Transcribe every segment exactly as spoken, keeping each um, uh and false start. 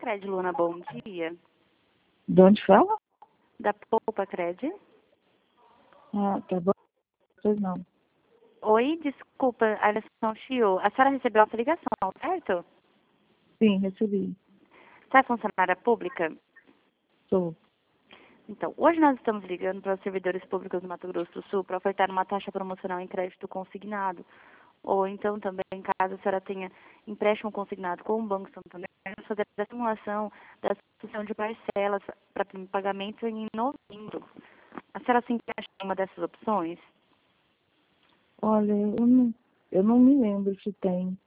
Cred Luna, bom dia. De onde fala? Da Poupa Cred. Ah, tá bom. Pois não. Oi, desculpa, a ligação chiou. A senhora recebeu essa ligação, certo? Sim, recebi. Você é funcionária pública? Sou. Então, hoje nós estamos ligando para os servidores públicos do Mato Grosso do Sul para ofertar uma taxa promocional em crédito consignado. Ou então também, caso a senhora tenha empréstimo consignado com o Banco Santander, nós fazer a simulação da sucessão de parcelas para pagamento em novembro. A senhora se encaixa em uma dessas opções? Olha, eu não, eu não me lembro se tem.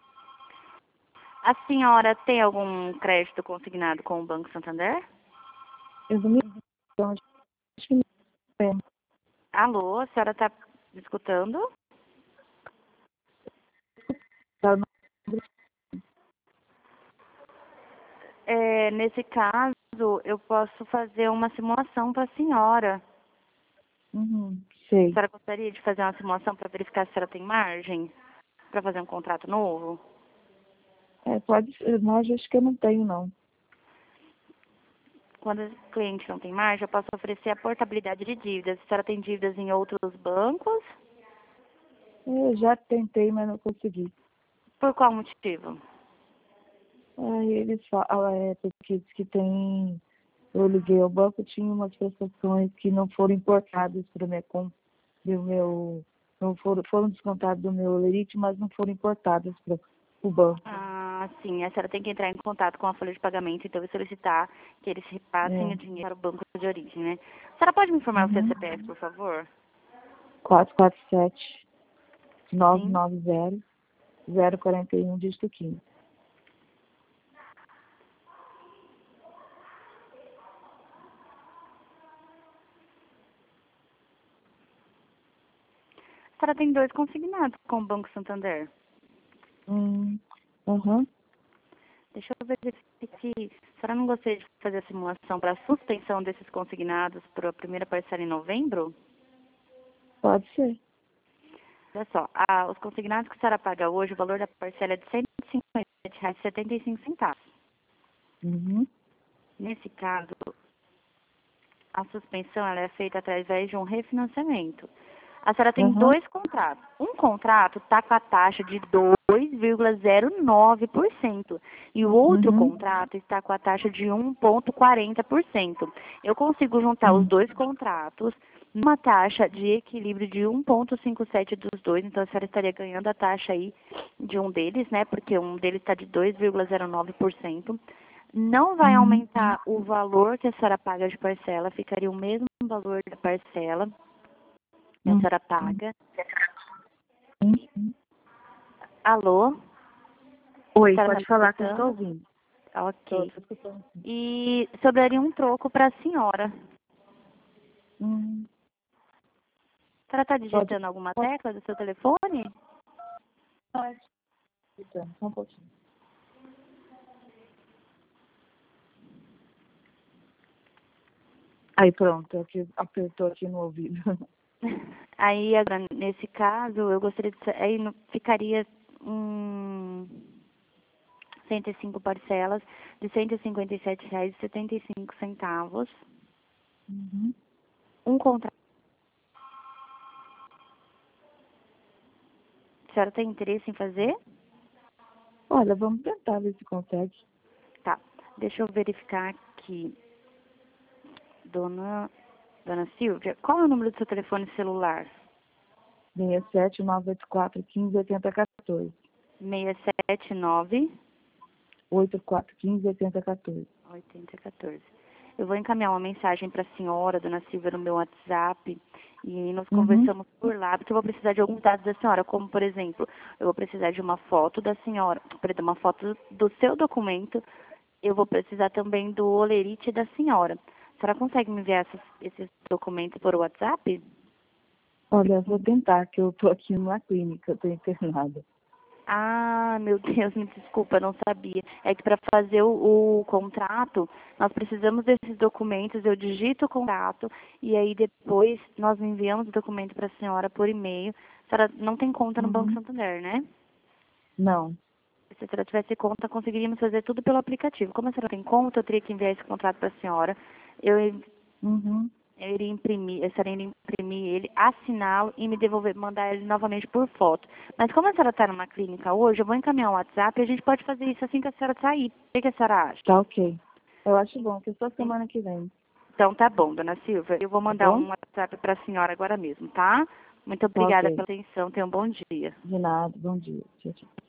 A senhora tem algum crédito consignado com o Banco Santander? Eu não me lembro. Acho que não tem. Alô, a senhora está me escutando? Tá, não. É, nesse caso, eu posso fazer uma simulação para a senhora. Uhum, A sei. senhora gostaria de fazer uma simulação para verificar se a senhora tem margem para fazer um contrato novo? É, pode ser, mas acho que eu não tenho, não. Quando o cliente não tem margem, eu posso oferecer a portabilidade de dívidas. A senhora tem dívidas em outros bancos? Eu já tentei, mas não consegui. Por qual motivo? Aí eles falam, é, porque diz que tem. Eu liguei ao banco, tinha umas prestações que não foram importadas para minha conta, do meu. Não foram, foram descontadas do meu lerite, mas não foram importadas para o banco. Ah, sim. A senhora tem que entrar em contato com a folha de pagamento, então, e solicitar que eles repassem o É. dinheiro para o banco de origem, né? A senhora pode me informar o seu Uhum. C P F, por favor? quatro quatro sete, nove Sim. nove zero, zero quatro um, dígito quinze. A senhora tem dois consignados com o Banco Santander. Hum, uhum. Deixa eu ver se a senhora não gostaria de fazer a simulação para a suspensão desses consignados para a primeira parcela em novembro? Pode ser. Olha só, a, os consignados que a senhora paga hoje, o valor da parcela é de cento e cinquenta e sete reais e setenta e cinco centavos. Uhum. Nesse caso, a suspensão ela é feita através de um refinanciamento. A senhora tem Uhum. dois contratos. Um contrato está com a taxa de dois vírgula zero nove por cento e o outro Uhum. contrato está com a taxa de um vírgula quarenta por cento. Eu consigo juntar os Uhum. dois contratos numa taxa de equilíbrio de um vírgula cinquenta e sete dos dois, então a senhora estaria ganhando a taxa aí de um deles, né? Porque um deles está de dois vírgula zero nove por cento. Não vai Uhum. aumentar o valor que a senhora paga de parcela, ficaria o mesmo valor da parcela que a Uhum. senhora paga. Uhum. Alô? A Oi, senhora está pode me falar que eu estou escutando? ouvindo. Estou Ok. escutando. E sobraria um troco para a senhora. Uhum. A senhora está Pode. digitando alguma Pode. tecla do seu telefone? Pode. Então, só um pouquinho. Aí pronto, aqui, apertou aqui no ouvido. Aí, agora, nesse caso, eu gostaria de... sa- Aí no- ficaria um... cento e cinco parcelas de cento e cinquenta e sete reais e setenta e cinco centavos. Uhum. Um contrato. A senhora tem interesse em fazer? Olha, vamos tentar ver se consegue. Tá. Deixa eu verificar aqui. Dona, Dona Silvia, qual é o número do seu telefone celular? seis sete nove oito quatro um cinco oito zero um quatro. seis sete nove, oito quatro um cinco oito zero um quatro. oito zero um quatro. Eu vou encaminhar uma mensagem para a senhora, Dona Silvia, no meu WhatsApp e nós Uhum. conversamos por lá, porque eu vou precisar de alguns dados da senhora, como, por exemplo, eu vou precisar de uma foto da senhora, perdão, uma foto do seu documento, eu vou precisar também do olerite da senhora. A senhora consegue me enviar essas, esses documentos por WhatsApp? Olha, eu vou tentar, que eu tô aqui numa clínica, eu tô internada. Ah, meu Deus, me desculpa, não sabia. É que para fazer o, o contrato, nós precisamos desses documentos, eu digito o contrato e aí depois nós enviamos o documento para a senhora por e-mail. A senhora não tem conta no Banco Uhum. Santander, né? Não. Se a senhora tivesse conta, conseguiríamos fazer tudo pelo aplicativo. Como a senhora tem conta, eu teria que enviar esse contrato para a senhora. Eu, Uhum. eu iria imprimir, eu estaria indo imprimir ele, assiná-lo e me devolver, mandar ele novamente por foto. Mas como a senhora está numa clínica hoje, eu vou encaminhar um WhatsApp e a gente pode fazer isso assim que a senhora sair. O que, que a senhora acha? Tá ok. Eu acho bom, que é só semana que vem. Então tá bom, dona Silvia. Eu vou Tá mandar bom? um WhatsApp para a senhora agora mesmo, tá? Muito Tá obrigada ok. pela atenção. Tenha um bom dia. De nada. Bom dia. Tchau, tchau.